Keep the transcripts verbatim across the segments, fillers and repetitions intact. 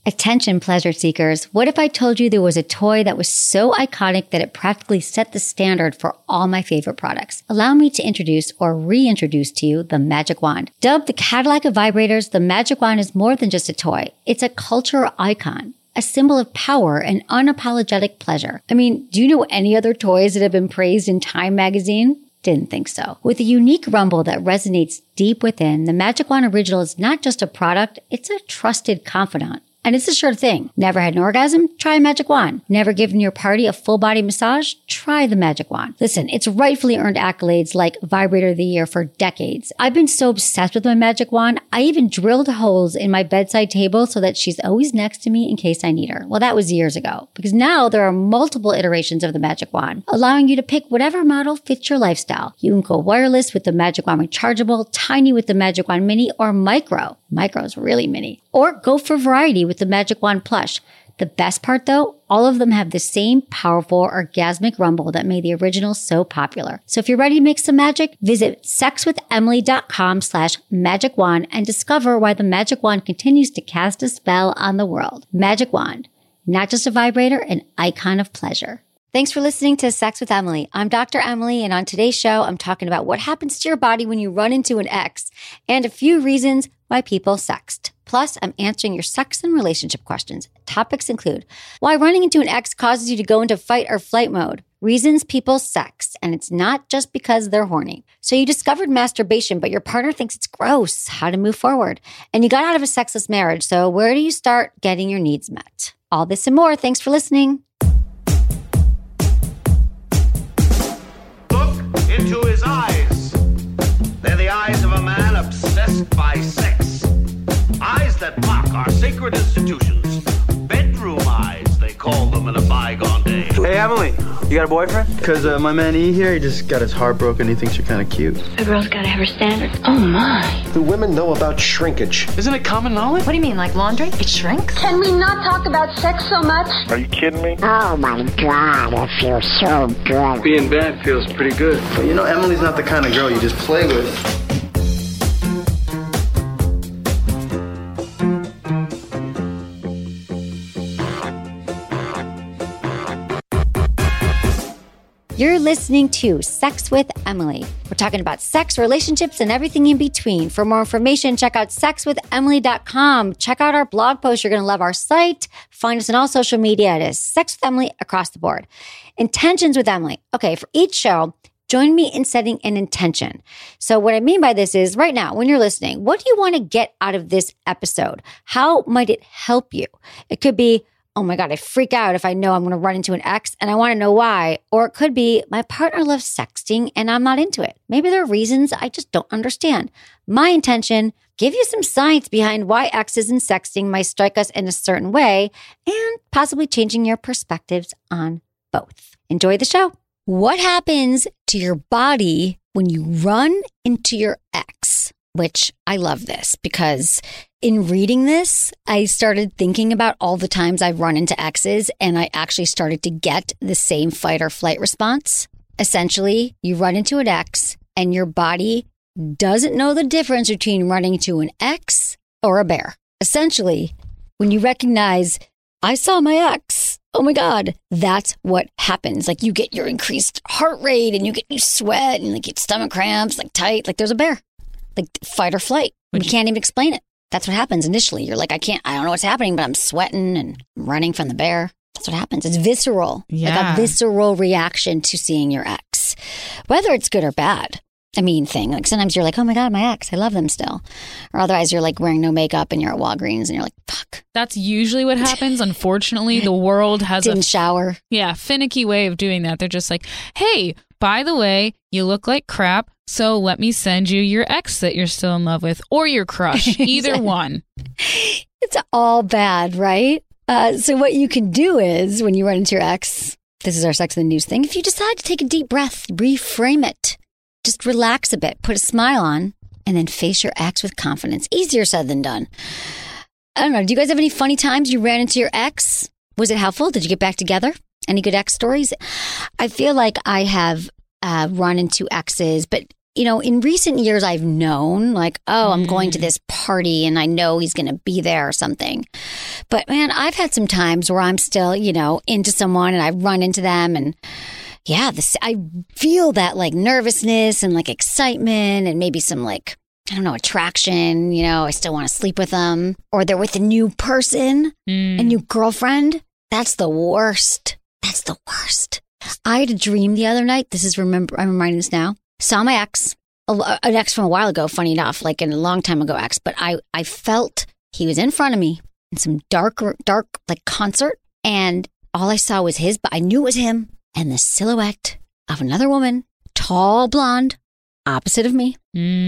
Attention, pleasure seekers. What if I told you there was a toy that was so iconic that it practically set the standard for all my favorite products? Allow me to introduce or reintroduce to you the Magic Wand. Dubbed the Cadillac of vibrators, the Magic Wand is more than just a toy. It's a cultural icon, a symbol of power and unapologetic pleasure. I mean, do you know any other toys that have been praised in Time magazine? Didn't think so. With a unique rumble that resonates deep within, the Magic Wand Original is not just a product, it's a trusted confidant. And it's a sure thing. Never had an orgasm? Try a Magic Wand. Never given your party a full body massage? Try the Magic Wand. Listen, it's rightfully earned accolades like Vibrator of the Year for decades. I've been so obsessed with my Magic Wand, I even drilled holes in my bedside table so that she's always next to me in case I need her. Well, that was years ago, because now there are multiple iterations of the Magic Wand, allowing you to pick whatever model fits your lifestyle. You can go wireless with the Magic Wand Rechargeable, tiny with the Magic Wand Mini, or micro. Micro is really mini. Or go for variety with the Magic Wand Plush. The best part though, all of them have the same powerful orgasmic rumble that made the original so popular. So if you're ready to make some magic, visit sexwithemily.com slash magic wand and discover why the Magic Wand continues to cast a spell on the world. Magic Wand, not just a vibrator, an icon of pleasure. Thanks for listening to Sex with Emily. I'm Doctor Emily, and on today's show, I'm talking about what happens to your body when you run into an ex and a few reasons why people sext. Plus, I'm answering your sex and relationship questions. Topics include why running into an ex causes you to go into fight or flight mode, reasons people sext, and it's not just because they're horny. So you discovered masturbation, but your partner thinks it's gross, how to move forward. And you got out of a sexless marriage, so where do you start getting your needs met? All this and more. Thanks for listening. Into his eyes. They're the eyes of a man obsessed by sex. Eyes that mock our sacred institutions. Bedroom eyes, they call them in a bygone day. Hey, Emily, you got a boyfriend? Because uh, my man E here, he just got his heart broken. He thinks you're kind of cute. A girl's got to have her standards. Oh, my. Do women know about shrinkage? Isn't it common knowledge? What do you mean, like laundry? It shrinks? Can we not talk about sex so much? Are you kidding me? Oh, my God, it feels so good. Being bad feels pretty good. But you know, Emily's not the kind of girl you just play with. You're listening to Sex with Emily. We're talking about sex, relationships, and everything in between. For more information, check out sex with emily dot com. Check out our blog post. You're going to love our site. Find us on all social media. It is Sex with Emily across the board. Intentions with Emily. Okay, for each show, join me in setting an intention. So what I mean by this is right now, when you're listening, what do you want to get out of this episode? How might it help you? It could be, oh my God, I freak out if I know I'm going to run into an ex and I want to know why. Or it could be, my partner loves sexting and I'm not into it. Maybe there are reasons I just don't understand. My intention, give you some science behind why exes and sexting might strike us in a certain way and possibly changing your perspectives on both. Enjoy the show. What happens to your body when you run into your ex? Which I love this because in reading this, I started thinking about all the times I've run into exes and I actually started to get the same fight or flight response. Essentially, you run into an ex and your body doesn't know the difference between running into an ex or a bear. Essentially, when you recognize, I saw my ex, oh my God, that's what happens. Like you get your increased heart rate and you get you sweat and like get stomach cramps, like tight, like there's a bear. Like fight or flight. You can't even explain it. That's what happens initially. You're like, I can't, I don't know what's happening, but I'm sweating and running from the bear. That's what happens. It's visceral. Yeah. Like a visceral reaction to seeing your ex, whether it's good or bad. A mean thing. Like sometimes you're like, oh my God, my ex, I love them still. Or otherwise you're like wearing no makeup and you're at Walgreens and you're like, fuck. That's usually what happens. Unfortunately, the world has Didn't a shower. Yeah, finicky way of doing that. They're just like, hey, by the way, you look like crap. So let me send you your ex that you're still in love with or your crush, either one. It's all bad, right? Uh, so what you can do is when you run into your ex, this is our Sex in the News thing. If you decide to take a deep breath, reframe it, just relax a bit, put a smile on, and then face your ex with confidence. Easier said than done. I don't know. Do you guys have any funny times you ran into your ex? Was it helpful? Did you get back together? Any good ex stories? I feel like I have uh, run into exes, but you know, in recent years, I've known like, oh, I'm going to this party and I know he's going to be there or something. But man, I've had some times where I'm still, you know, into someone and I run into them and yeah, this, I feel that like nervousness and like excitement and maybe some like, I don't know, attraction, you know, I still want to sleep with them or they're with a new person, mm. a new girlfriend. That's the worst. That's the worst. I had a dream the other night. This is, remember, I'm reminding this now. Saw my ex, a, an ex from a while ago, funny enough, like a long time ago ex, but I, I felt he was in front of me in some dark, dark, like concert. And all I saw was his, but I knew it was him and the silhouette of another woman, tall, blonde, opposite of me.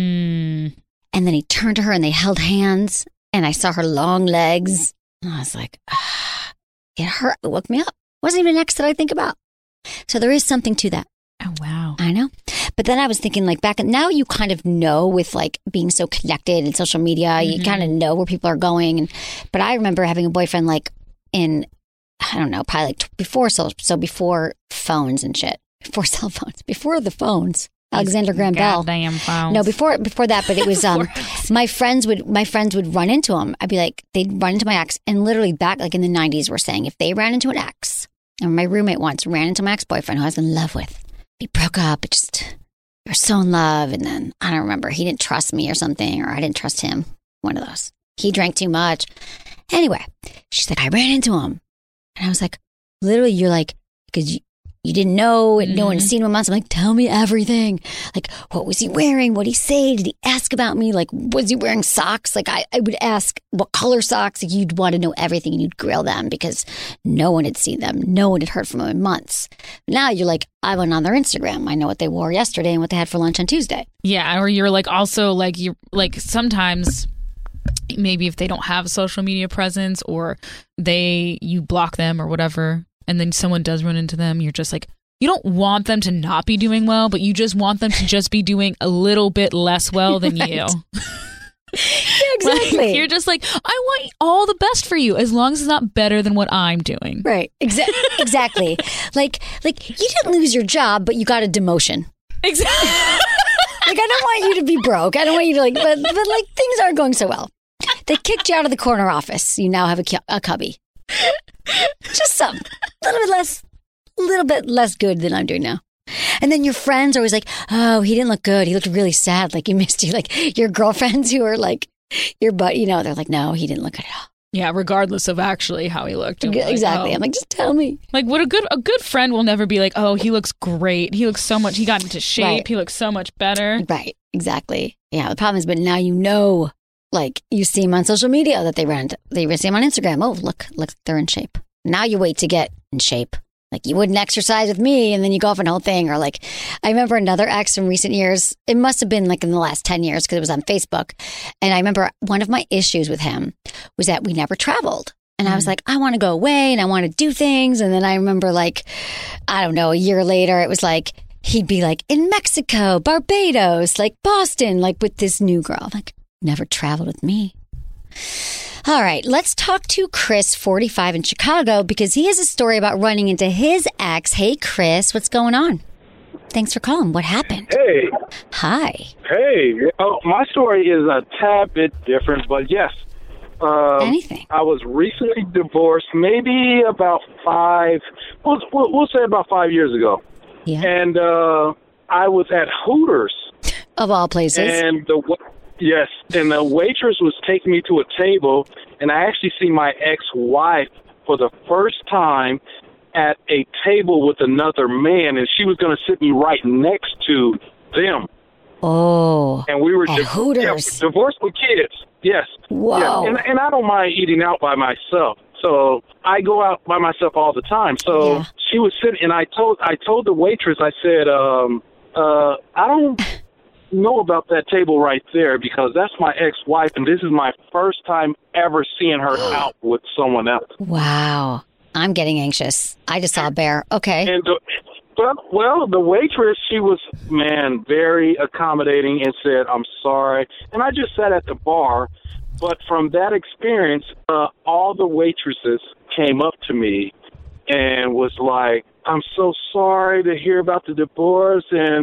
Mm. And then he turned to her and they held hands and I saw her long legs. And I was like, ah, it hurt. It woke me up. Wasn't even an ex that I think about. So there is something to that. Oh, wow. I know. But then I was thinking like back, now you kind of know with like being so connected in social media, mm-hmm. you kind of know where people are going. And But I remember having a boyfriend like in, I don't know, probably like before, so, so before phones and shit. Before cell phones. Before the phones. Alexander Graham Bell. Goddamn phones. No, before before that, but it was um my friends would my friends would run into him. I'd be like, they'd run into my ex, and literally back like in the nineties, we're saying if they ran into an ex, and my roommate once ran into my ex boyfriend who I was in love with, we broke up. It just we were so in love, and then I don't remember he didn't trust me or something, or I didn't trust him. One of those. He drank too much. Anyway, she's like, I ran into him, and I was like, literally, you're like, because you. You didn't know, and no one had seen him in months. I'm like, tell me everything. Like, what was he wearing? What did he say? Did he ask about me? Like, was he wearing socks? Like, I, I would ask what color socks. Like, you'd want to know everything, and you'd grill them because no one had seen them. No one had heard from them in months. Now you're like, I went on their Instagram. I know what they wore yesterday and what they had for lunch on Tuesday. Yeah, or you're like also like you're like sometimes. Maybe if they don't have a social media presence or they you block them or whatever. And then someone does run into them, you're just like, you don't want them to not be doing well, but you just want them to just be doing a little bit less well than right. you. Yeah, exactly. Like, you're just like, I want all the best for you as long as it's not better than what I'm doing. Right. Exa- exactly. like, like you didn't lose your job, but you got a demotion. Exactly. Like, I don't want you to be broke. I don't want you to like, but, but like things aren't going so well. They kicked you out of the corner office. You now have a, a cubby. Just some, a little bit less, a little bit less good than I'm doing now. And then your friends are always like, oh, he didn't look good. He looked really sad. Like he missed you. Like your girlfriends who are like your butt, you know, they're like, no, he didn't look good at all. Yeah, regardless of actually how he looked. I'm exactly. Like, oh. I'm like, just tell me. Like what a good a good friend will never be like, oh, he looks great. He looks so much. He got into shape. Right. He looks so much better. Right. Exactly. Yeah. The problem is, but now you know. Like, you see them on social media that they ran, they see them on Instagram. Oh, look, look, they're in shape. Now you wait to get in shape. Like, you wouldn't exercise with me, and then you go off on a whole thing. Or like, I remember another ex from recent years. It must have been like in the last ten years because it was on Facebook. And I remember one of my issues with him was that we never traveled. And mm. I was like, I want to go away and I want to do things. And then I remember like, I don't know, a year later, it was like, he'd be like in Mexico, Barbados, like Boston, like with this new girl. I'm like, never traveled with me. All right, let's talk to Chris, forty-five, in Chicago, because he has a story about running into his ex. Hey, Chris, what's going on? Thanks for calling. What happened? Hey. Hi. Hey. Oh, my story is a tad bit different, but yes. Um, Anything. I was recently divorced, maybe about five, we'll, we'll say about five years ago. Yeah. And uh, I was at Hooters. Of all places. And the Yes, and the waitress was taking me to a table, and I actually see my ex-wife for the first time at a table with another man, and she was going to sit me right next to them. Oh, and we were at di- Hooters. Yeah, divorced with kids. Yes. Whoa. Yeah. And, and I don't mind eating out by myself, so I go out by myself all the time. So yeah. She was sitting, and I told I told the waitress, I said, um, uh, I don't. know about that table right there because that's my ex-wife and this is my first time ever seeing her out with someone else. Wow. I'm getting anxious. I just saw a bear. Okay. And the, well, well, the waitress, she was, man, very accommodating and said, I'm sorry. And I just sat at the bar. But from that experience, uh, all the waitresses came up to me and was like, I'm so sorry to hear about the divorce and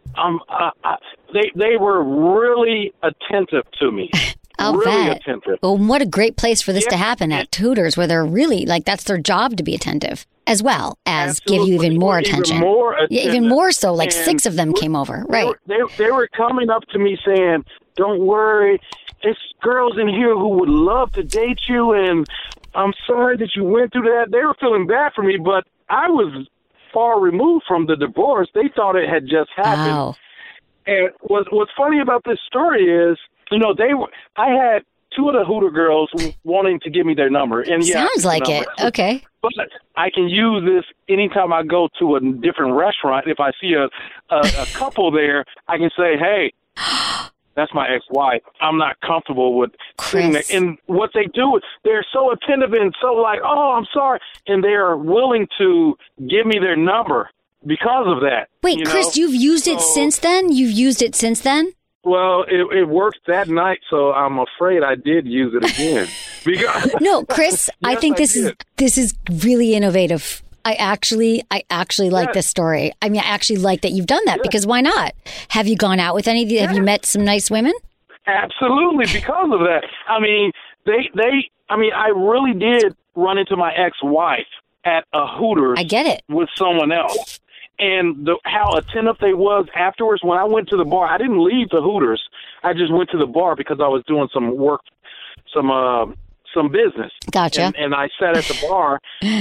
um, uh, uh, they they were really attentive to me. I'll really bet. attentive. Well, what a great place for this Yeah. to happen at Hooters, where they're really like that's their job to be attentive, as well as give you even Absolutely. more Even attention. more Yeah, even attentive. more so. Like And six of them came over. They Right. were, they, they were coming up to me saying, "Don't worry, there's girls in here who would love to date you, and I'm sorry that you went through that." They were feeling bad for me, but I was far removed from the divorce. They thought it had just happened. Oh. And what, what's funny about this story is, you know, they were. I had two of the Hooter girls wanting to give me their number, and yeah, Sounds like it. number. Okay. But I can use this anytime I go to a different restaurant. If I see a a, a couple there, I can say, "Hey, that's my ex-wife. I'm not comfortable with sitting there." Chris. And what they do is they're so attentive and so like, "Oh, I'm sorry," and they are willing to give me their number because of that. Wait, you Chris, know? you've used it So- since then? You've used it since then? Well, it, it worked that night, so I'm afraid I did use it again. Because No, Chris, I Yes, think I this is did. this is really innovative. I actually, I actually like Yes. this story. I mean, I actually like that you've done that because why not? Have you gone out with any of the, have you met some nice women? Absolutely, because of that. I mean, they, they, I mean, I really did run into my ex-wife at a Hooters. I get it. With someone else. And the, how attentive they was afterwards. When I went to the bar, I didn't leave the Hooters. I just went to the bar because I was doing some work, some uh, some business. Gotcha. And, and I sat at the bar,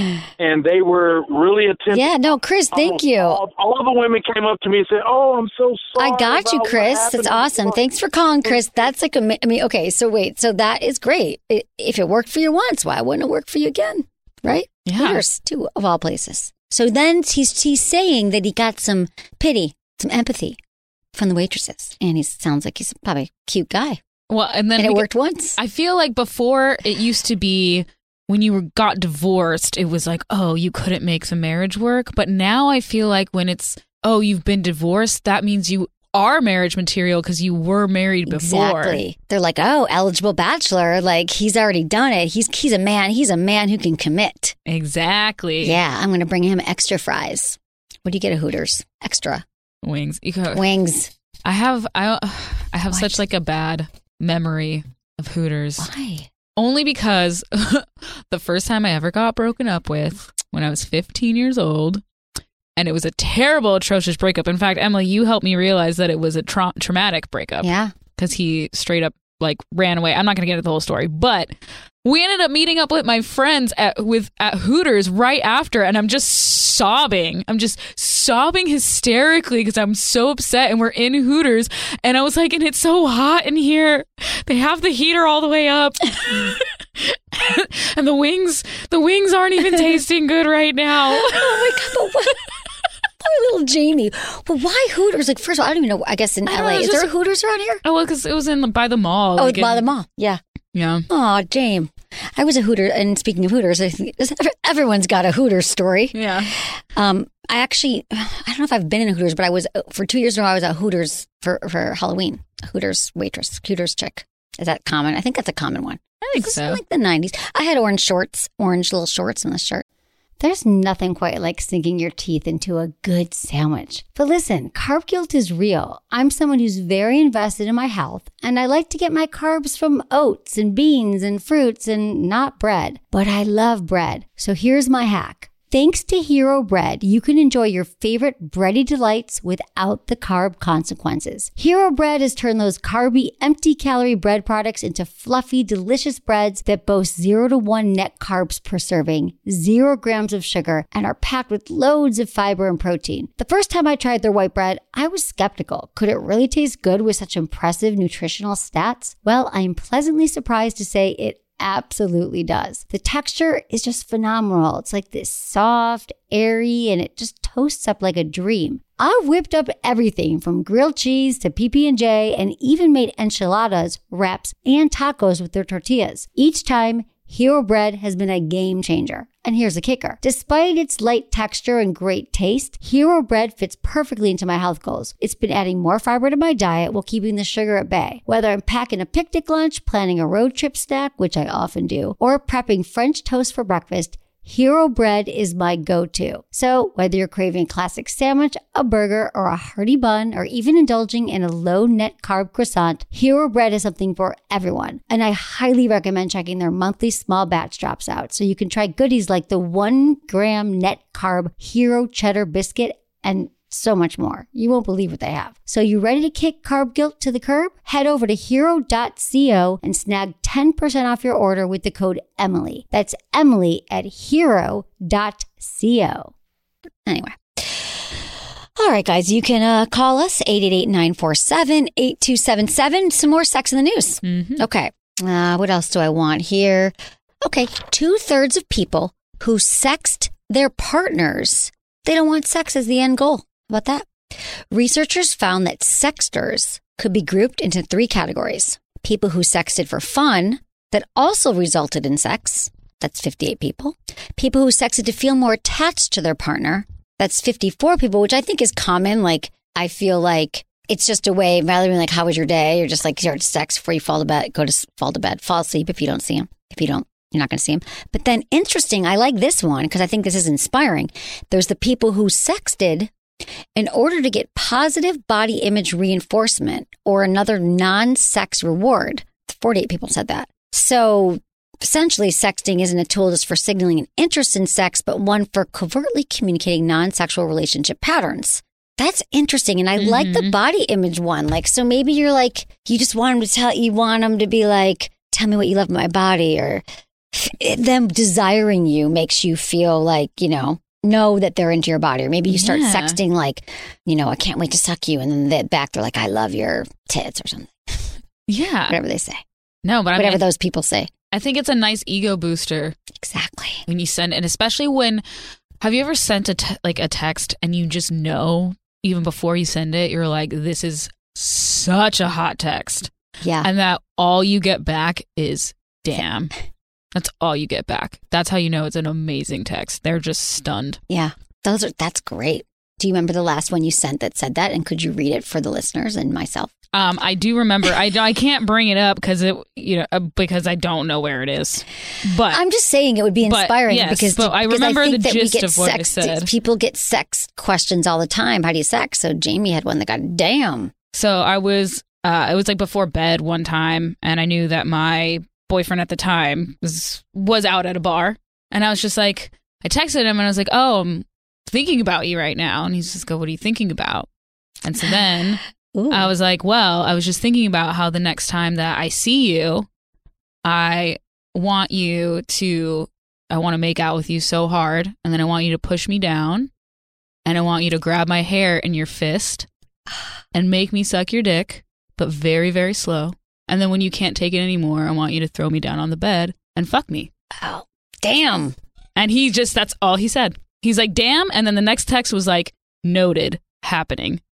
and they were really attentive. Yeah, no, Chris, thank Almost you. All, all the women came up to me and said, "Oh, I'm so sorry." I got you, about what Chris. happened." That's awesome. Thanks for calling, Chris. That's like a, I mean, okay, so wait, so that is great. I- If it worked for you once, why wouldn't it work for you again? Right? Yeah. Hooters, too, of all places. So then he's he's saying that he got some pity, some empathy from the waitresses, and he sounds like he's probably a cute guy. Well, and then And it beca- worked once. I feel like before it used to be when you were, got divorced, it was like, oh, you couldn't make the marriage work. But now I feel like when it's, oh, you've been divorced, that means you are marriage material because you were married before. Exactly. They're like, oh, eligible bachelor, like he's already done it. He's he's a man. He's a man who can commit. Exactly. Yeah, I'm going to bring him extra fries. What do you get at Hooters? Extra Wings. You go, wings. I have I I have What? such like a bad memory of Hooters. Why? Only because the first time I ever got broken up with when I was fifteen years old, and it was a terrible, atrocious breakup. In fact, Emily, you helped me realize that it was a tra- traumatic breakup. Yeah. Because he straight up like ran away. I'm not going to get into the whole story, but we ended up meeting up with my friends at with at Hooters right after, and I'm just sobbing. I'm just sobbing hysterically because I'm so upset, and we're in Hooters, and I was like, and it's so hot in here. They have the heater all the way up. And the wings, the wings aren't even tasting good right now. Oh my God, but what? Poor little Jamie. But why Hooters? Like, first of all, I don't even know. I guess in I don't L A. know, Is it's there a just- Hooters around here? Oh, well, because it was in the, by the mall. Oh, like it's by in- the mall. Yeah. Yeah. Oh, James. I was a Hooter. And speaking of Hooters, I think everyone's got a Hooters story. Yeah. Um, I actually, I don't know if I've been in a Hooters, but I was, for two years now, I was at Hooters for, for Halloween. A Hooters waitress, Hooters chick. Is that common? I think that's a common one. I think This was so. in like the nineties. I had orange shorts, orange little shorts and a shirt. There's nothing quite like sinking your teeth into a good sandwich. But listen, carb guilt is real. I'm someone who's very invested in my health, and I like to get my carbs from oats and beans and fruits and not bread. But I love bread. So here's my hack. Thanks to Hero Bread, you can enjoy your favorite bready delights without the carb consequences. Hero Bread has turned those carby, empty-calorie bread products into fluffy, delicious breads that boast zero to one net carbs per serving, zero grams of sugar, and are packed with loads of fiber and protein. The first time I tried their white bread, I was skeptical. Could it really taste good with such impressive nutritional stats? Well, I am pleasantly surprised to say it absolutely does. The texture is just phenomenal. It's like this soft, airy, and it just toasts up like a dream. I've whipped up everything from grilled cheese to P B and J and even made enchiladas, wraps, and tacos with their tortillas. Each time, Hero Bread has been a game changer. And here's the kicker. Despite its light texture and great taste, Hero Bread fits perfectly into my health goals. It's been adding more fiber to my diet while keeping the sugar at bay. Whether I'm packing a picnic lunch, planning a road trip snack, which I often do, or prepping French toast for breakfast, Hero Bread is my go-to. So whether you're craving a classic sandwich, a burger, or a hearty bun, or even indulging in a low net carb croissant, Hero Bread is something for everyone. And I highly recommend checking their monthly small batch drops out so you can try goodies like the one gram net carb Hero Cheddar Biscuit and so much more. You won't believe what they have. So you ready to kick carb guilt to the curb? Head over to hero dot co and snag ten percent off your order with the code Emily. That's Emily at hero dot co. Anyway. All right, guys, you can uh, call us eight eight eight, nine four seven, eight two seven seven. Some more sex in the news. Mm-hmm. Okay. Uh, what else do I want here? Okay. Two thirds of people who sext their partners, they don't want sex as the end goal. About that? Researchers found that sexters could be grouped into three categories. People who sexted for fun that also resulted in sex. That's fifty-eight people. People who sexted to feel more attached to their partner. That's fifty-four people, which I think is common. Like, I feel like it's just a way, rather than like, how was your day? You're just like, you're sex before you fall to bed, go to fall to bed, fall asleep if you don't see him. If you don't, you're not going to see him. But then interesting, I like this one because I think this is inspiring. There's the people who sexted in order to get positive body image reinforcement or another non-sex reward. forty-eight people said that. So essentially, sexting isn't a tool just for signaling an interest in sex, but one for covertly communicating non-sexual relationship patterns. That's interesting. And I mm-hmm. like the body image one. Like, so maybe you're like, you just want them to tell, you want them to be like, tell me what you love about my body, or them desiring you makes you feel like, you know, know that they're into your body. Or maybe you start yeah. sexting like, you know, I can't wait to suck you. And then they back, they're like, I love your tits or something. Yeah. Whatever they say. No, but I Whatever mean, those people say. I think it's a nice ego booster. Exactly. When you send, and especially when, have you ever sent a te- like a text and you just know, even before you send it, you're like, this is such a hot text. Yeah. And that all you get back is, damn. That's all you get back. That's how you know it's an amazing text. They're just stunned. Yeah. Those are, that's great. Do you remember the last one you sent that said that? And could you read it for the listeners and myself? Um, I do remember. I, I can't bring it up because it, you know, uh, because I don't know where it is. But I'm just saying it would be inspiring but, yes, because, but I because remember I think the that gist we get of what sex, it said. People get sex questions all the time. How do you sex? So Jamie had one that got damn. So I was, uh, it was like before bed one time, and I knew that my boyfriend at the time was was out at a bar, and I was just like, I texted him and I was like, oh, I'm thinking about you right now. And he's just go, what are you thinking about? And so then Ooh. I was like, well, I was just thinking about how the next time that I see you, I want you to, I want to make out with you so hard. And then I want you to push me down, and I want you to grab my hair in your fist and make me suck your dick, but very, very slow. And then when you can't take it anymore, I want you to throw me down on the bed and fuck me. Oh, damn. And he just, that's all he said. He's like, damn. And then the next text was like, noted, happening.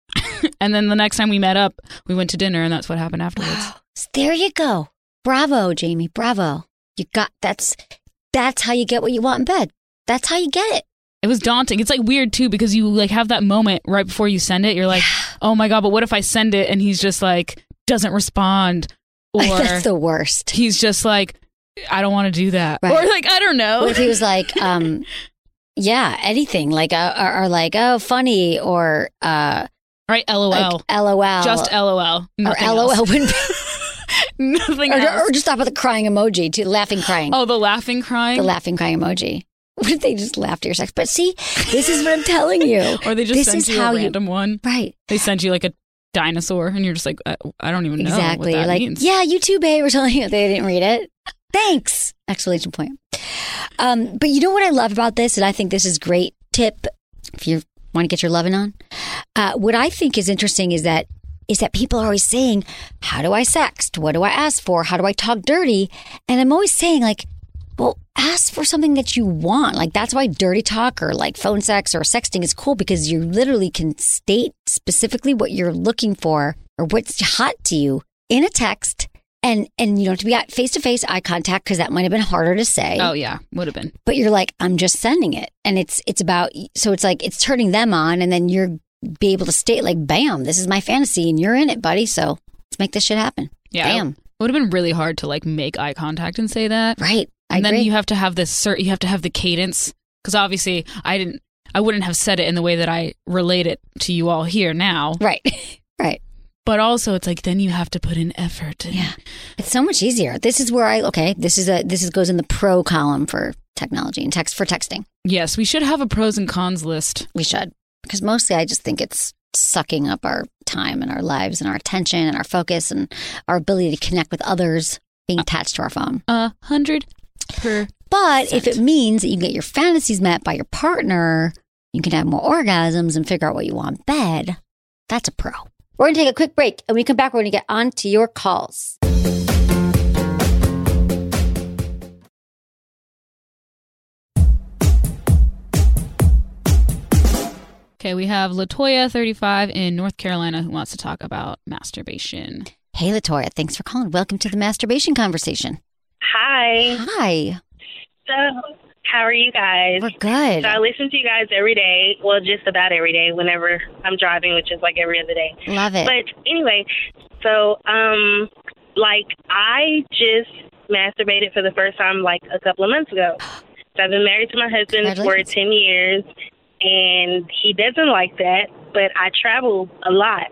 And then the next time we met up, we went to dinner, and that's what happened afterwards. Wow. There you go. Bravo, Jamie. Bravo. You got, that's, that's how you get what you want in bed. That's how you get it. It was daunting. It's like weird too, because you like have that moment right before you send it. You're like, oh my God, but what if I send it and he's just like, doesn't respond? Or that's the worst. He's just like, I don't want to do that. Right. Or like, I don't know. What if he was like, um, yeah, anything like, uh, or, or like, oh, funny, or, uh, right, LOL. Like LOL. Just LOL. Nothing or LOL else. wouldn't be. Nothing or, else. Or just stop with the crying emoji, too. Laughing, crying. Oh, the laughing, crying? The laughing, crying emoji. What if they just laugh to your sex? But see, this is what I'm telling you. Or they just this send is you how a random you, one. Right. They send you like a dinosaur, and you're just like, I, I don't even know exactly. what that like, means. Yeah, you too, babe. Or telling you they didn't read it. Thanks! Exclamation point. Um, but you know what I love about this, and I think this is great tip if you want to get your loving on. Uh, what I think is interesting is that is that people are always saying, how do I sext? What do I ask for? How do I talk dirty? And I'm always saying, like, well, ask for something that you want. Like, that's why dirty talk or like phone sex or sexting is cool, because you literally can state specifically what you're looking for or what's hot to you in a text. And and you don't have to be at face-to-face eye contact, because that might have been harder to say. Oh, yeah, would have been. But you're like, I'm just sending it. And it's it's about, so it's like, it's turning them on, and then you're be able to state like, bam, this is my fantasy, and you're in it, buddy. So let's make this shit happen. Yeah. Bam. It would have been really hard to like make eye contact and say that. Right. I and then agree. you have to have this cert, you have to have the cadence, because obviously I didn't, I wouldn't have said it in the way that I relate it to you all here now. Right, right. But also, it's like then you have to put in effort. And, Yeah, it's so much easier. This is where I okay. This is a this is goes in the pro column for technology and text for texting. Yes, we should have a pros and cons list. We should, because mostly I just think it's sucking up our time and our lives and our attention and our focus and our ability to connect with others being attached to our phone. A hundred per. But if it means that you can get your fantasies met by your partner, you can have more orgasms and figure out what you want in bed, that's a pro. We're going to take a quick break, and when we come back, we're going to get on to your calls. Okay, we have Latoya, thirty-five, in North Carolina, who wants to talk about masturbation. Hey, Latoya, thanks for calling. Welcome to the masturbation conversation. Hi. Hi. So, how are you guys? We're good. So I listen to you guys every day. Well, just about every day whenever I'm driving, which is like every other day. Love it. But anyway, so, um, like, I just masturbated for the first time like a couple of months ago. So I've been married to my husband for ten years, and he doesn't like that, but I travel a lot.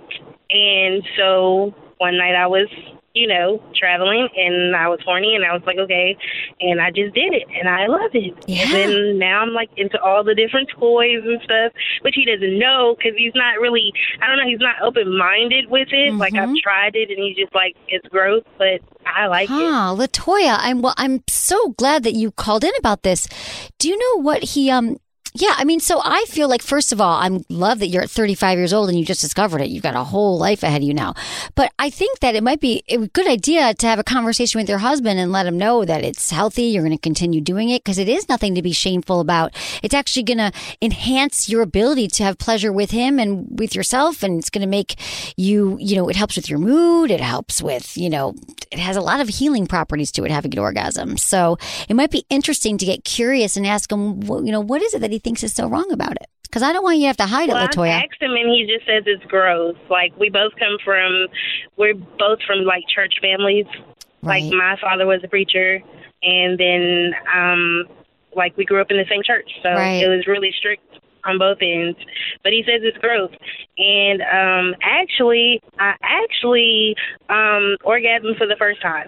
And so one night I was, you know, traveling, and I was horny, and I was like, okay, and I just did it, and I love it. Yeah. And then now I'm like into all the different toys and stuff, which he doesn't know because he's not really, I don't know, he's not open-minded with it. Mm-hmm. Like, I've tried it, and he's just like, it's gross, but I like huh, it. Latoya, I'm well, I'm so glad that you called in about this. Do you know what he um yeah, I mean, so I feel like, first of all, I love that you're at thirty-five years old and you just discovered it. You've got a whole life ahead of you now. But I think that it might be a good idea to have a conversation with your husband and let him know that it's healthy. You're going to continue doing it because it is nothing to be shameful about. It's actually going to enhance your ability to have pleasure with him and with yourself. And it's going to make you, you know, it helps with your mood. It helps with, you know, it has a lot of healing properties to it, having an orgasm. So it might be interesting to get curious and ask him, you know, what is it that he thinks is so wrong about it? Because I don't want you to have to hide well, it, Latoya. I asked him, and he just says it's gross. Like, we both come from, we're both from, like, church families. Right. Like, my father was a preacher, and then, um, like, we grew up in the same church. So right. It was really strict on both ends. But he says it's gross. And um, actually, I actually um, orgasmed for the first time.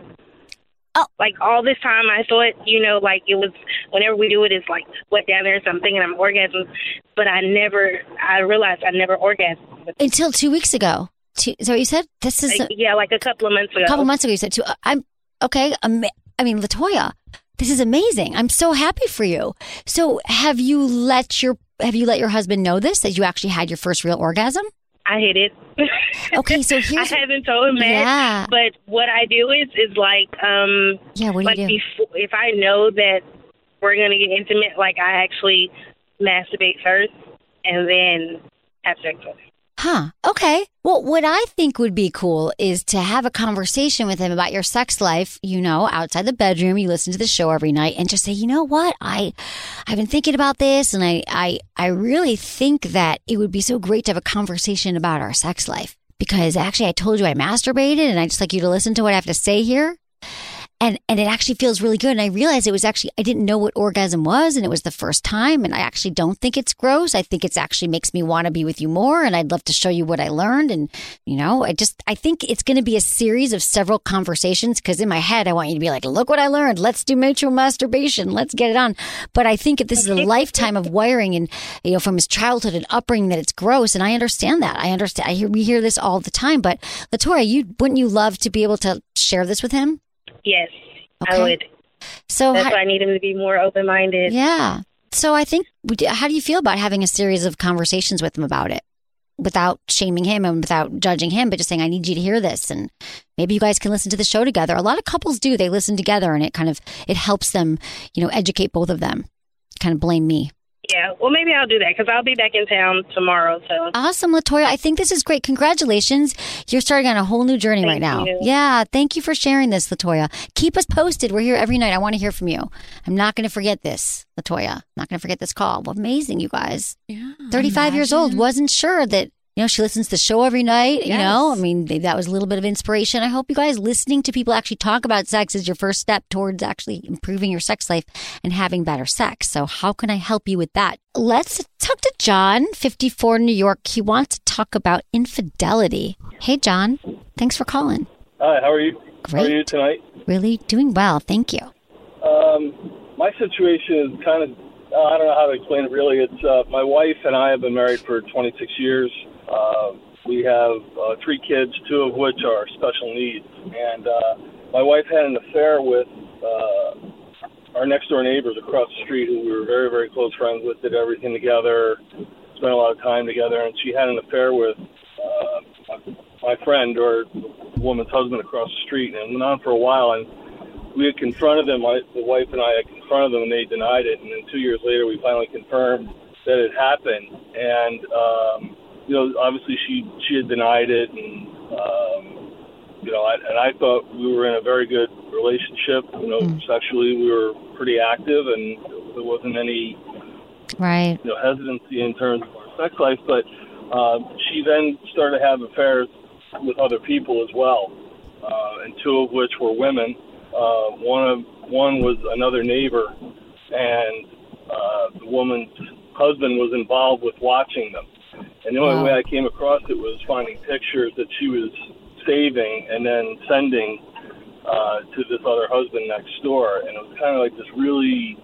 Oh. Like, all this time, I thought, you know, like, it was, whenever we do it, it's, like, wet down there or something, and I'm orgasming. But I never, I realized I never orgasmed. Until two weeks ago. Two, is that what you said? This is... Like, yeah, like a couple of months ago. A couple of months ago, you said two. I'm, okay, um, I mean, Latoya, this is amazing. I'm so happy for you. So have you let your, have you let your husband know this, that you actually had your first real orgasm? I hit it. Okay, so here's... I haven't told him that. Yeah. But what I do is, is like, um... Yeah, what do like you do? Before, if I know that we're going to get intimate, like, I actually masturbate first and then have sex with him. Huh. Okay. Well, what I think would be cool is to have a conversation with him about your sex life, you know, outside the bedroom. You listen to the show every night and just say, you know what? I, I've been thinking about this, and I, I, I really think that it would be so great to have a conversation about our sex life, because actually I told you I masturbated, and I just like you to listen to what I have to say here. And and it actually feels really good. And I realized it was actually, I didn't know what orgasm was, and it was the first time. And I actually don't think it's gross. I think it's actually makes me want to be with you more. And I'd love to show you what I learned. And, you know, I just, I think it's going to be a series of several conversations, because in my head, I want you to be like, look what I learned. Let's do mutual masturbation. Let's get it on. But I think if this is a lifetime of wiring, and, you know, from his childhood and upbringing, that it's gross. And I understand that. I understand. I hear, we hear this all the time. But Latoya, you, wouldn't you love to be able to share this with him? Yes, okay. I would. So That's how, why I need him to be more open-minded. Yeah. So I think, how do you feel about having a series of conversations with him about it, without shaming him and without judging him, but just saying, I need you to hear this, and maybe you guys can listen to the show together. A lot of couples do. They listen together, and it kind of, it helps them, you know, educate both of them. Kind of blame me. Yeah, well, maybe I'll do that, because I'll be back in town tomorrow. So awesome, Latoya. I think this is great. Congratulations. You're starting on a whole new journey thank right now. You. Yeah, thank you for sharing this, Latoya. Keep us posted. We're here every night. I want to hear from you. I'm not going to forget this, Latoya. I'm not going to forget this call. Well, amazing, you guys. Yeah. thirty-five imagine. years old. Wasn't sure that You know, she listens to the show every night. Yes. You know, I mean, that was a little bit of inspiration. I hope you guys listening to people actually talk about sex is your first step towards actually improving your sex life and having better sex. So how can I help you with that? Let's talk to John, fifty-four, New York. He wants to talk about infidelity. Hey, John. Thanks for calling. Hi, how are you? Great. How are you tonight? Really doing well. Thank you. Um, my situation is kind of, uh, I don't know how to explain it really. It's uh, my wife and I have been married for twenty-six years. Uh, we have uh, three kids, two of which are special needs. And uh, my wife had an affair with uh, our next door neighbors across the street who we were very, very close friends with, did everything together, spent a lot of time together. And she had an affair with uh, my friend or the woman's husband across the street, and it went on for a while. And we had confronted them, my, the wife and I had confronted them, and they denied it. And then two years later, we finally confirmed that it happened. And, um, you know, obviously she, she had denied it, and, um, you know, I, and I thought we were in a very good relationship. You know, mm. sexually we were pretty active, and there wasn't any, right, you know, hesitancy in terms of our sex life. But uh, she then started to have affairs with other people as well, uh, and two of which were women. Uh, one of one was another neighbor, and uh, the woman's husband was involved with watching them. And the only wow. way I came across it was finding pictures that she was saving and then sending uh, to this other husband next door. And it was kind of like this really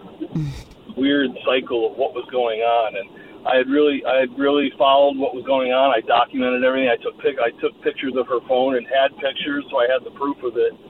weird cycle of what was going on. And I had really, I had really followed what was going on. I documented everything. I took pic, I took pictures of her phone and had pictures, so I had the proof of it.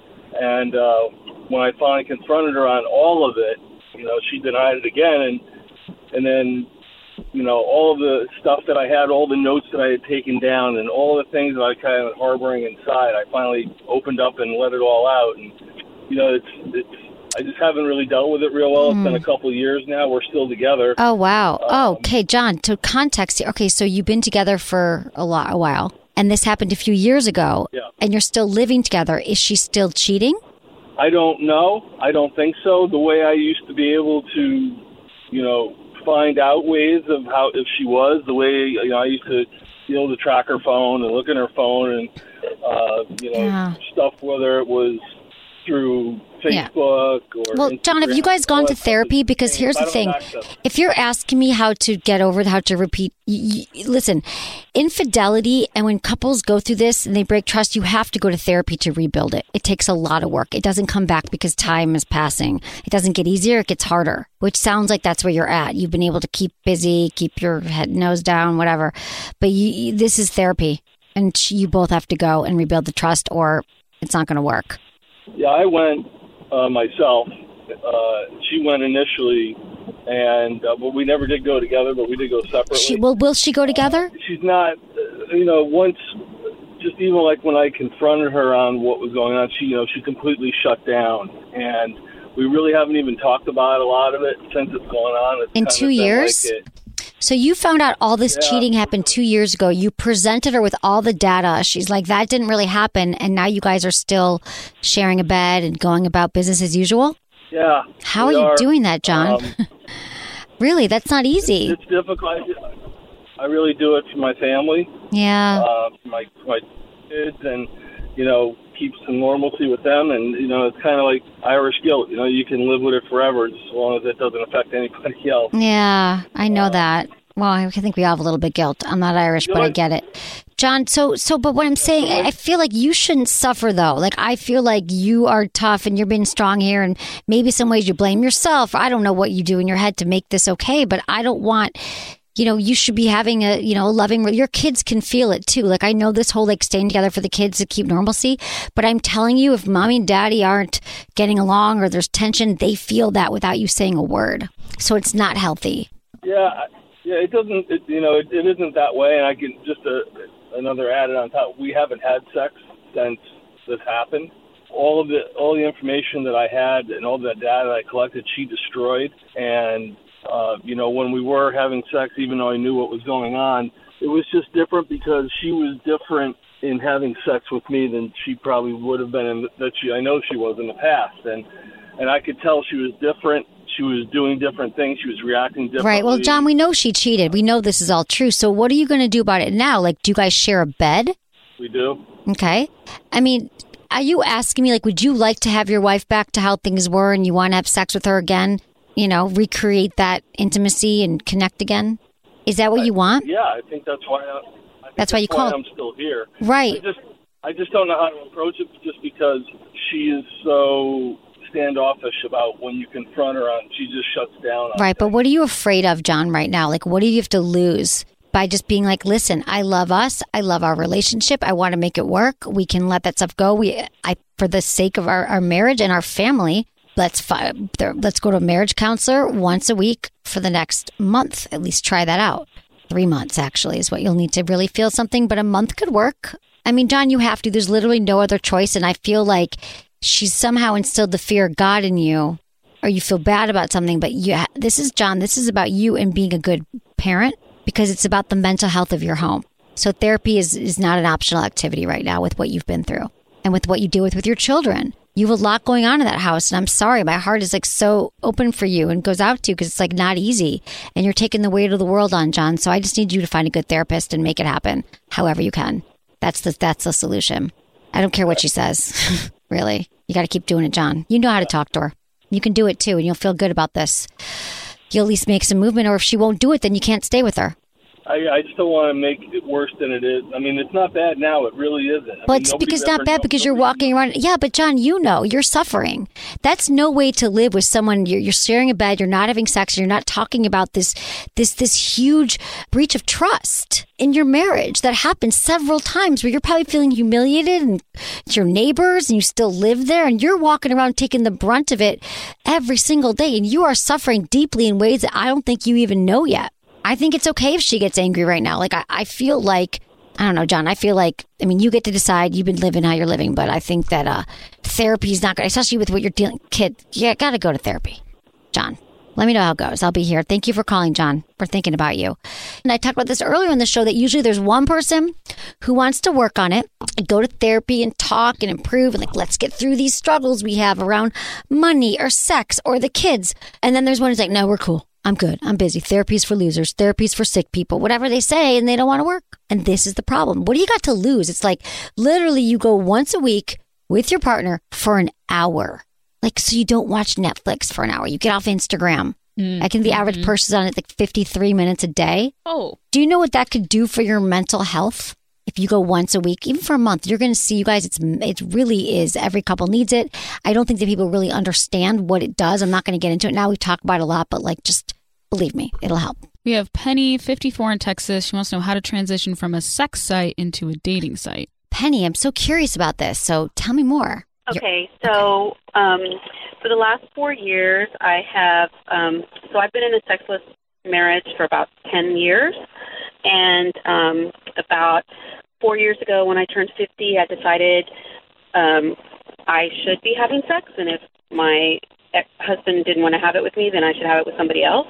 And uh, when I finally confronted her on all of it, you know, she denied it again. And and then, you know, all of the stuff that I had, all the notes that I had taken down, and all the things that I kind of harboring inside, I finally opened up and let it all out. And, you know, it's it's I just haven't really dealt with it real well. Mm. It's been a couple of years now. We're still together. Oh, wow. Um, oh, okay, John, to context here. Okay, so you've been together for a, lot, a while, and this happened a few years ago, yeah. and you're still living together. Is she still cheating? I don't know. I don't think so. The way I used to be able to, you know, find out ways of how, if she was, the way, you know, I used to be able to track her phone and look at her phone and, uh, you know, yeah. stuff, whether it was through Facebook yeah. or well, Instagram. John, have you guys gone to therapy? Because here's the thing. If you're asking me how to get over, how to repeat, you, you, listen, infidelity, and when couples go through this and they break trust, you have to go to therapy to rebuild it. It takes a lot of work. It doesn't come back because time is passing. It doesn't get easier. It gets harder, which sounds like that's where you're at. You've been able to keep busy, keep your head, nose down, whatever. But you, this is therapy, and you both have to go and rebuild the trust, or it's not going to work. Yeah, I went uh, myself. Uh, she went initially, and uh, but we never did go together. But we did go separately. She, well, will she go together? Uh, she's not. Uh, you know, once, just even like when I confronted her on what was going on, she, you know, she completely shut down, and we really haven't even talked about a lot of it since it's going on. It's in two years. Like it. So you found out all this yeah. cheating happened two years ago. You presented her with all the data. She's like, that didn't really happen. And now you guys are still sharing a bed and going about business as usual? Yeah. How are you are. doing that, John? Um, really, that's not easy. It's, it's difficult. I really do it for my family. Yeah. Uh, for my, for my kids, and, you know, keep some normalcy with them. And, you know, it's kind of like Irish guilt. You know, you can live with it forever as long as it doesn't affect anybody else. Yeah, I know uh, that. Well, I think we all have a little bit guilt. I'm not Irish, but I get it. John, so, so, but what I'm saying, I feel like you shouldn't suffer, though. Like, I feel like you are tough and you're being strong here, and maybe some ways you blame yourself. I don't know what you do in your head to make this okay, but I don't want, you know, you should be having a, you know, loving, your kids can feel it too. Like, I know this whole, like, staying together for the kids to keep normalcy, but I'm telling you, if mommy and daddy aren't getting along or there's tension, they feel that without you saying a word. So it's not healthy. Yeah. Yeah, it doesn't, it, you know, it, it isn't that way. And I can just, uh, another added on top, we haven't had sex since this happened. All of the, all the information that I had and all the data that I collected, she destroyed. And, uh, you know, when we were having sex, even though I knew what was going on, it was just different because she was different in having sex with me than she probably would have been, in, that she, I know she was in the past. And, and I could tell she was different. she was doing different things. She was reacting differently. Right. Well, John, we know she cheated. We know this is all true. So what are you going to do about it now? Like, do you guys share a bed? We do. Okay. I mean, are you asking me, like, would you like to have your wife back to how things were and you want to have sex with her again? You know, recreate that intimacy and connect again? Is that what I, you want? Yeah, I think that's why, I, I think that's, that's why you why call. I'm still here. Right. I just, I just don't know how to approach it just because she is so standoffish about when you confront her on, she just shuts down. Right, but what are you afraid of, John, right now? Like, what do you have to lose by just being like, listen, I love us. I love our relationship. I want to make it work. We can let that stuff go. We, I, for the sake of our, our marriage and our family, let's fi- there, let's go to a marriage counselor once a week for the next month. At least try that out. Three months, actually, is what you'll need to really feel something. But a month could work. I mean, John, you have to. There's literally no other choice. And I feel like she's somehow instilled the fear of God in you, or you feel bad about something. But you, this is, John, this is about you and being a good parent, because it's about the mental health of your home. So therapy is, is not an optional activity right now with what you've been through and with what you deal with with your children. You have a lot going on in that house. And I'm sorry, my heart is like so open for you and goes out to you because it's like not easy. And you're taking the weight of the world on, John. So I just need you to find a good therapist and make it happen however you can. That's the, that's the solution. I don't care what she says. Really. You got to keep doing it, John. You know how to talk to her. You can do it too. And you'll feel good about this. You'll at least make some movement, or if she won't do it, then you can't stay with her. I, I just don't want to make it worse than it is. I mean, it's not bad now. It really isn't. I But mean, it's because it's not bad knows, because you're walking around. Yeah, but John, you know, you're suffering. That's no way to live with someone. You're, you're sharing a bed. You're not having sex. You're not talking about this, this, this huge breach of trust in your marriage that happened several times where you're probably feeling humiliated and it's your neighbors and you still live there and you're walking around taking the brunt of it every single day. And you are suffering deeply in ways that I don't think you even know yet. I think it's okay if she gets angry right now. Like, I, I feel like, I don't know, John, I feel like, I mean, you get to decide. You've been living how you're living, but I think that uh, therapy is not good, especially with what you're dealing, kid. You got to go to therapy. John, let me know how it goes. I'll be here. Thank you for calling, John. We're thinking about you. And I talked about this earlier in the show that usually there's one person who wants to work on it and go to therapy and talk and improve and like, let's get through these struggles we have around money or sex or the kids. And then there's one who's like, no, we're cool. I'm good. I'm busy. Therapy's for losers. Therapy's for sick people. Whatever they say, and they don't want to work. And this is the problem. What do you got to lose? It's like literally you go once a week with your partner for an hour. Like, so you don't watch Netflix for an hour. You get off Instagram. Mm-hmm. I think the average person's on it like fifty-three minutes a day. Oh. Do you know what that could do for your mental health? If you go once a week, even for a month, you're going to see, you guys, it's it really is. Every couple needs it. I don't think that people really understand what it does. I'm not going to get into it now. We talk about it a lot, but like, just believe me, it'll help. We have Penny, fifty-four in Texas. She wants to know how to transition from a sex site into a dating site. Penny, I'm so curious about this. So tell me more. Okay, so um, for the last four years, I have, um, so I've been in a sexless marriage for about ten years. And um, about four years ago when I turned fifty, I decided um, I should be having sex. And if my ex-husband didn't want to have it with me, then I should have it with somebody else.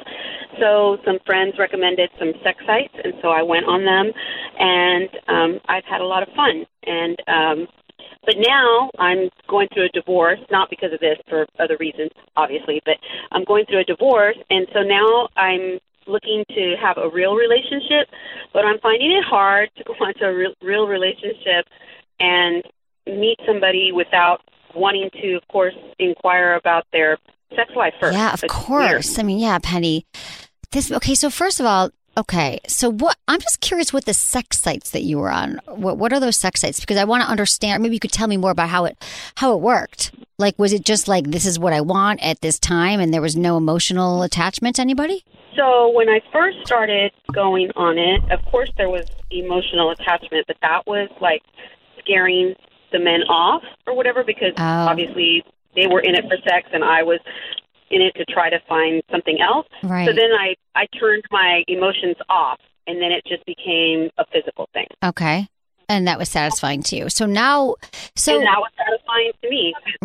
So some friends recommended some sex sites, and so I went on them, and um, I've had a lot of fun. And um, but now I'm going through a divorce, not because of this, for other reasons, obviously, but I'm going through a divorce, and so now I'm looking to have a real relationship, but I'm finding it hard to go into a real, real relationship and meet somebody without wanting to, of course, inquire about their sex life first. Yeah, of It's course. weird. I mean, yeah, Penny. This okay. So first of all, okay. So what? I'm just curious what the sex sites that you were on. What What are those sex sites? Because I want to understand. Maybe you could tell me more about how it how it worked. Like, was it just like this is what I want at this time, and there was no emotional attachment to anybody? So when I first started going on it, of course there was emotional attachment, but that was like scaring the men off or whatever, because Oh. obviously they were in it for sex and I was in it to try to find something else. Right. So then I, I turned my emotions off, and then it just became a physical thing. Okay. And that was satisfying to you. So now, so and that was satisfying to me. right.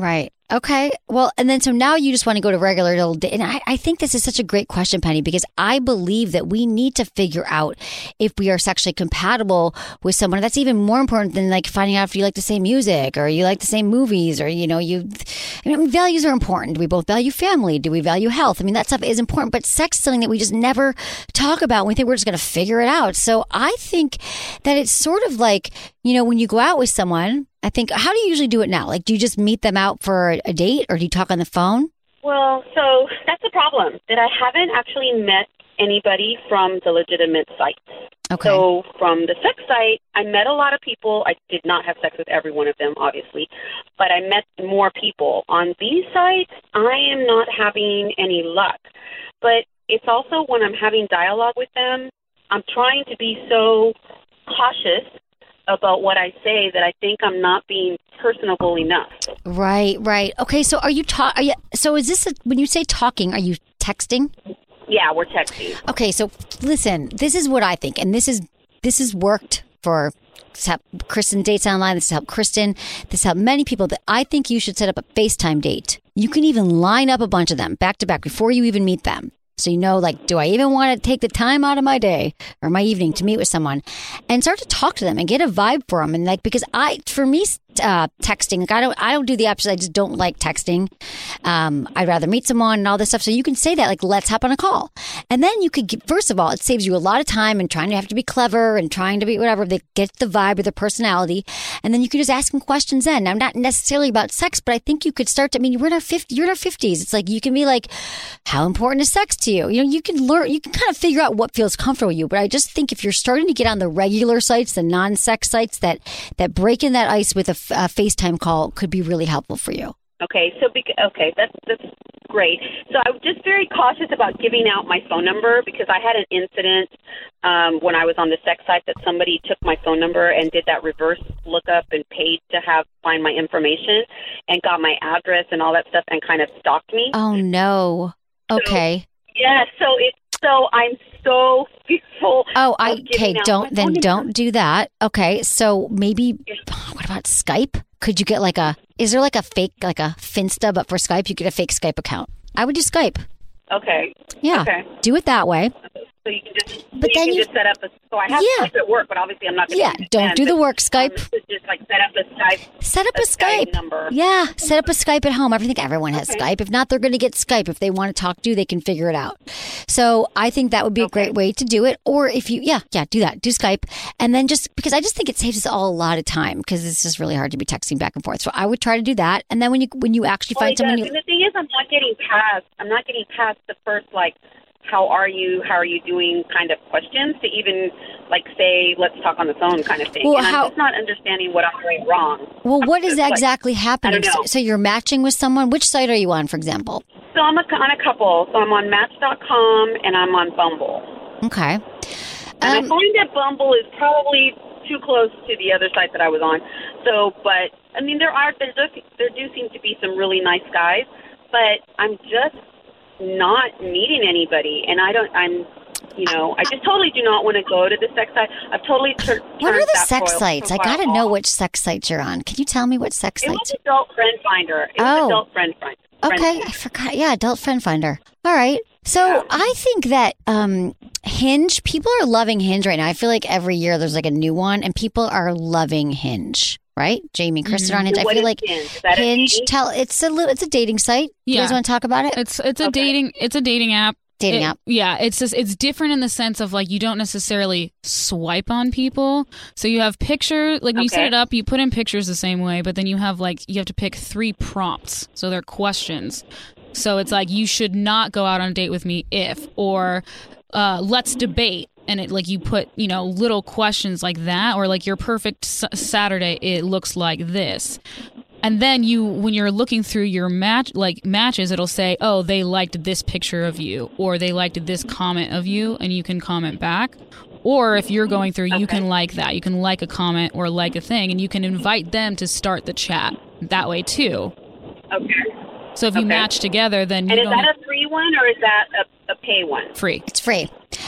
Okay. Well, and then so now you just want to go to regular little date. And I, I think this is such a great question, Penny, because I believe that we need to figure out if we are sexually compatible with someone. That's even more important than like finding out if you like the same music or you like the same movies or, you know, you, I mean, values are important. Do we both value family? Do we value health? I mean, that stuff is important, but sex is something that we just never talk about. We think we're just going to figure it out. So I think that it's sort of like, you know, when you go out with someone, I think, how do you usually do it now? Like, do you just meet them out for a date or do you talk on the phone? Well, so that's the problem, that I haven't actually met anybody from the legitimate sites. Okay. So from the sex site, I met a lot of people. I did not have sex with every one of them, obviously, but I met more people. On these sites, I am not having any luck. But it's also when I'm having dialogue with them, I'm trying to be so cautious about what I say that I think I'm not being personable enough. Right, right. Okay, so are you talk? Are you? So is this a, when you say talking? Are you texting? Yeah, we're texting. Okay, so listen. This is what I think, and this is this has worked for Kristen Dates Online. This has helped Kristen. This has helped many people. That I think you should set up a FaceTime date. You can even line up a bunch of them back to back before you even meet them. So you know, like, do I even want to take the time out of my day or my evening to meet with someone and start to talk to them and get a vibe for them? And like, because I, for me, uh, texting, like I don't, I don't do the opposite. I just don't like texting. Um, I'd rather meet someone and all this stuff. So you can say that, like, let's hop on a call. And then you could get, first of all, it saves you a lot of time and trying to have to be clever and trying to be whatever. They get the vibe of the personality. And then you can just ask them questions then. Now, not necessarily about sex, but I think you could start to, I mean, we're in our fifties, you're in our fifties. It's like, you can be like, how important is sex to you? You know, you can learn, you can kind of figure out what feels comfortable with you. But I just think if you're starting to get on the regular sites, the non-sex sites, that, that break in that ice with a, a FaceTime call could be really helpful for you. Okay, so bec- okay, that's that's great. So I was just very cautious about giving out my phone number because I had an incident um, when I was on the sex site that somebody took my phone number and did that reverse lookup and paid to have find my information and got my address and all that stuff and kind of stalked me. Oh no. Okay. So, yeah. So it. So I'm so fearful. Oh, I okay. Don't then don't do that. Okay. So maybe what about Skype? Could you get like a? Is there like a fake like a Finsta but for Skype? You get a fake Skype account. I would do Skype. Okay. Yeah. Okay. Do it that way. So you can just, but so then you can you, just set up a. So I have yeah. Skype at work, but obviously I'm not going to. Yeah, don't them, do the but, work Skype. Um, just like set up a Skype. Set up a, a Skype. Skype number. Yeah, set up a Skype at home. I think everyone has okay. Skype. If not, they're going to get Skype. If they want to talk to you, they can figure it out. So I think that would be a okay. great way to do it. Or if you, yeah, yeah, do that. Do Skype, and then just because I just think it saves us all a lot of time because it's just really hard to be texting back and forth. So I would try to do that, and then when you when you actually well, find someone, does. you, and the thing is, I'm not getting past. I'm not getting past the first like. How are you? How are you doing? Kind of questions to even like say, let's talk on the phone, kind of thing. Well, and how, I'm just not understanding what I'm doing wrong. Well, what is like, exactly happening? I don't know. So, so you're matching with someone. Which site are you on, for example? So I'm a, on a couple. So I'm on Match dot com and I'm on Bumble. Okay. And Um, I find that Bumble is probably too close to the other site that I was on. So, but I mean, there are there do, there do seem to be some really nice guys, but I'm just not meeting anybody, and I don't. I'm, you know, I just totally do not want to go to the sex site. I've totally tur- turned What are the that sex profile- sites? I profile got to know off. which sex sites you're on. Can you tell me what sex It sites? was Adult Friend Finder. It was Oh. Adult Friend Finder. Okay, I forgot. Yeah, Adult Friend Finder. All right. So Yeah. I think that um, Hinge, people are loving Hinge right now. I feel like every year there's like a new one, and people are loving Hinge. Right, Jamie and Kristen Mm-hmm. on Hinge. What I feel is like Hinge? Is that a Hinge. dating? Tell it's a little. It's a dating site. You Yeah. guys want to talk about it? It's it's a Okay. dating it's a dating app. Dating It- app. Yeah, it's just it's different in the sense of like you don't necessarily swipe on people. So you have pictures, like when you set Okay. it up, you put in pictures the same way, but then you have like you have to pick three prompts. So they're questions. So it's like you should not go out on a date with me if, or uh, let's debate. And it like you put, you know, little questions like that, or like your perfect s- Saturday, it looks like this. And then you, when you're looking through your match, like matches, it'll say, oh, they liked this picture of you, or they liked this comment of you, and you can comment back. Or if you're going through, you can like that. You can like a comment or like a thing, and you can invite them to start the chat that way too. Okay. So if you Okay. match together, then you And is don't that a free one or is that a, a pay one? free. It's free.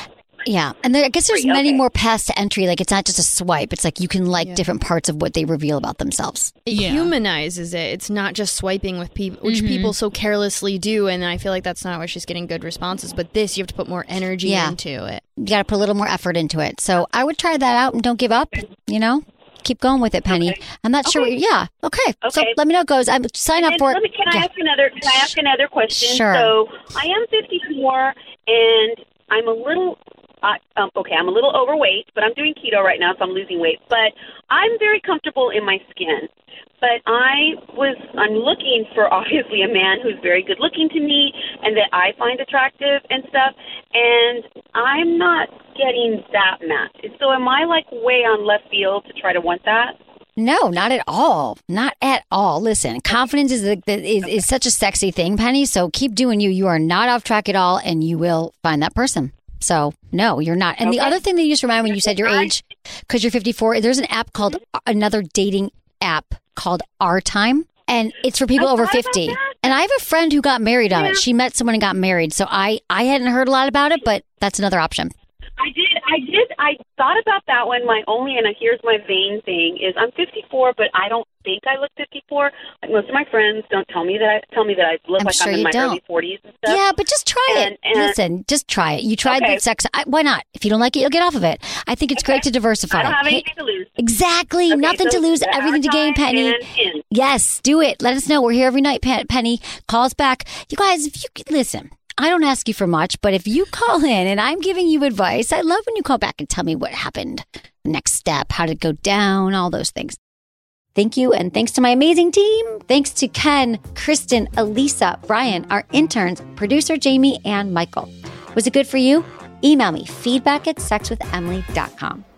Yeah. And there, I guess there's Free, many okay. more paths to entry. Like, it's not just a swipe. It's like you can like Yeah. different parts of what they reveal about themselves. It Yeah. humanizes it. It's not just swiping with people, which Mm-hmm. people so carelessly do. And I feel like that's not why she's getting good responses. But this, you have to put more energy Yeah. into it. You got to put a little more effort into it. So I would try that out and don't give up, you know? Keep going with it, Penny. Okay. I'm not sure. Okay. What, yeah. Okay. So Okay. let me know how it goes. I'm sign up And for let me, it. can I Yeah. ask another? Can I ask another question? Sure. So I am fifty-four, and I'm a little. I, um, okay, I'm a little overweight, but I'm doing keto right now, so I'm losing weight. But I'm very comfortable in my skin. But I was, I'm looking for obviously a man who's very good looking to me and that I find attractive and stuff. And I'm not getting that match. So am I like way on left field to try to want that? No, not at all. Not at all. Listen, confidence is, the, the, is is such a sexy thing, Penny. So keep doing you. You are not off track at all, and you will find that person. So no, you're not. And the Okay. other thing that you just remind when you said your age, because you're fifty-four, there's an app called another dating app called Our Time, and it's for people I over thought about fifty. that. And I have a friend who got married on Yeah. it. She met someone and got married. So I I hadn't heard a lot about it, but that's another option. I did. I did. I thought about that one. My only, and here's my vain thing is, I'm fifty-four, but I don't think I look fifty-four. Like most of my friends don't tell me that. I tell me that I look I'm like sure I'm in you my don't. early forties and stuff. Yeah, but just try And- it. and- Listen, just try it. You tried Okay. the sex. I, why not? If you don't like it, you'll get off of it. I think it's great to diversify. I don't have Hey, anything to lose. exactly. Okay, Nothing so to lose, the everything to gain, Our Time Penny. and in. Yes, do it. Let us know. We're here every night, Pen- Penny. Call us back. You guys, if you could listen, I don't ask you for much, but if you call in and I'm giving you advice, I love when you call back and tell me what happened. Next step, how did it go down, all those things. Thank you. And thanks to my amazing team. Thanks to Ken, Kristen, Elisa, Brian, our interns, producer Jamie, and Michael. Was it good for you? Email me feedback at sex with emily dot com.